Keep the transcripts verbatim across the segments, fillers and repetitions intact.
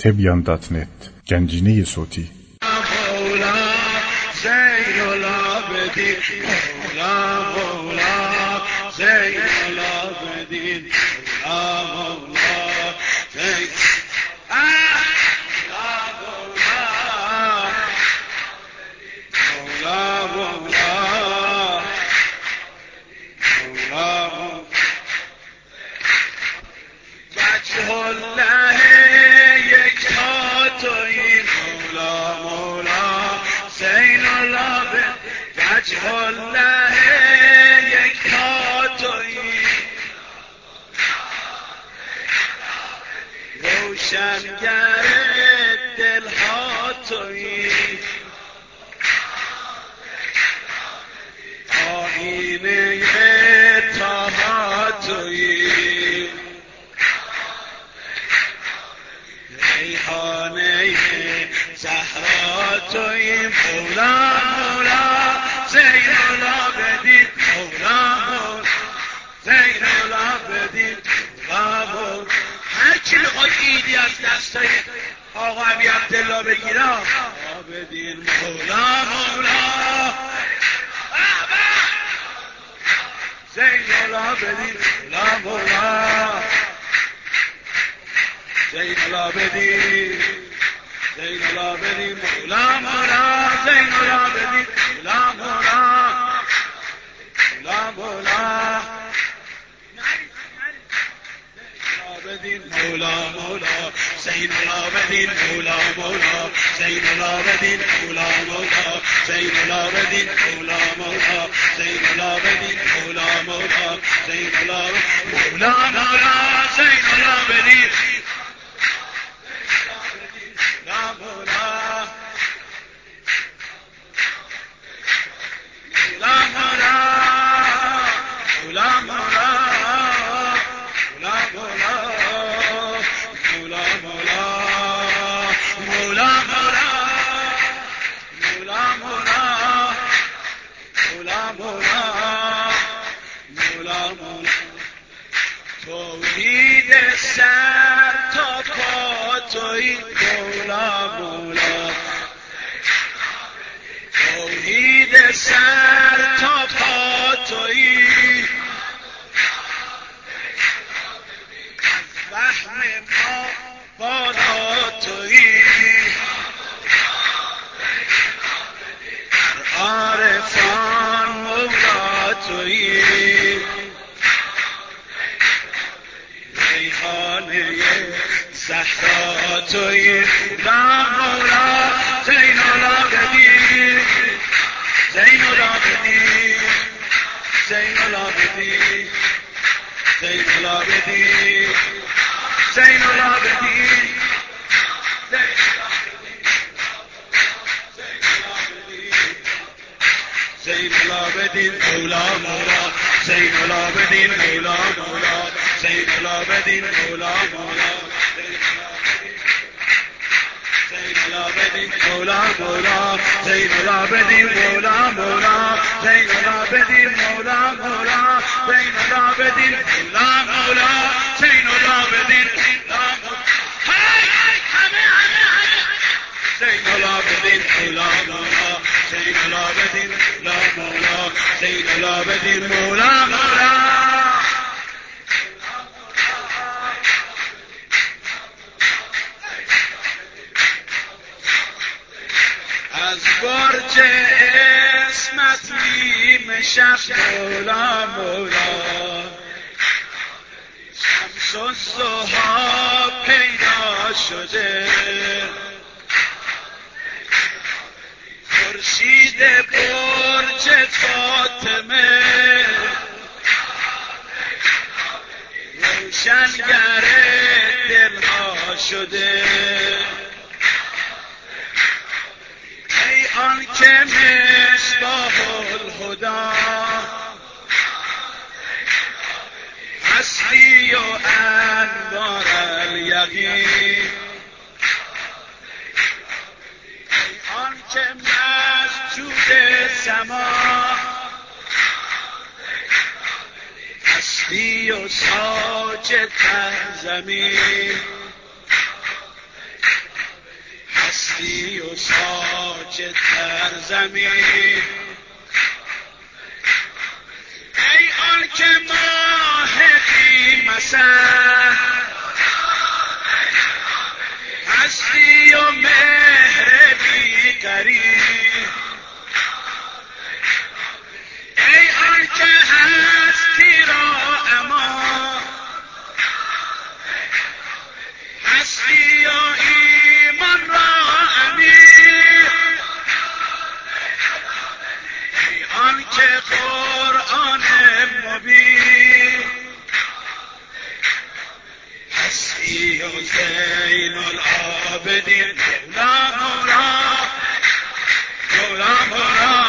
تبیان دات نت گنجینه صوتی. مولا زین العابدین، مولا مولا زین العابدین، مولا مولا زین مولا مولا مولا وجه الله یکتا تویی، مولا مولا زین العابدین، وجه الله یکتا تویی، روشنگر دلها تویی، آیینه طه تویی، ریحانه زهرا تویی، مولا مولا زین العابدین، مولا مولا زین العابدین، مولا مولا. هر کی بخواد ایدی از دستای آقا امی عبدالله بگیره عابدین، مولا مولا زین العابدین، مولا مولا زین العابدین، زین العابدین، مولا مولا زین العابدین، مولا مولا مولا مولا مولا مولا زین العابدین، مولا مولا زین العابدین، مولا مولا زین العابدین، مولا مولا زین العابدین، مولا مولا زین العابدین، مولا مولا زین العابدین، مولا مولا مولا مولا توحید سر تا پا تویی، مولا مولا توحید سر تا پا تویی، وهم ما بالا تویی، عارفان مولا تویی، ریحانه زهرا تویی، مولا مولا زین العابدین، زین العابدین، زین العابدین، زین العابدین، زین العابدین، زین العابدین، مولا مولا زین العابدین، مولا مولا زین العابدین، مولا مولا زین العابدین، مولا مولا زین العابدین، مولا مولا زین العابدین، مولا مولا زین العابدین، مولا مولا زین العابدین، زین العابدین، مولا مولا زین العابدین، مولا مولا زین العابدین، مولا مولا. از برج اسمت نیم شب، مولا مولا شمس الضحی پیدا شده، خورشید برج فاطمه، روشنگر دلها شده، ای آن که مصباح الهدی هستی و انوار الیقین، ای آن که مسجود سما هستی و ساجد زمین، هستی و ساجد در زمین، ای آن که ماه بی مثل هستی و مهر بی قرین، ای آن که هستی را امان، هستی و ایمان را امین، ای آن که قرآن مبین، هستی و زین العابدین مولا مولا مولا مولا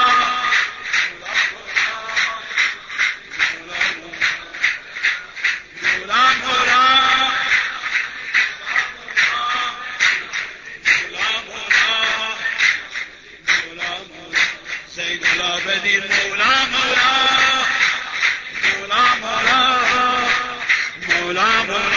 زين العابدين مولا مولا مولا مولا مولا مولا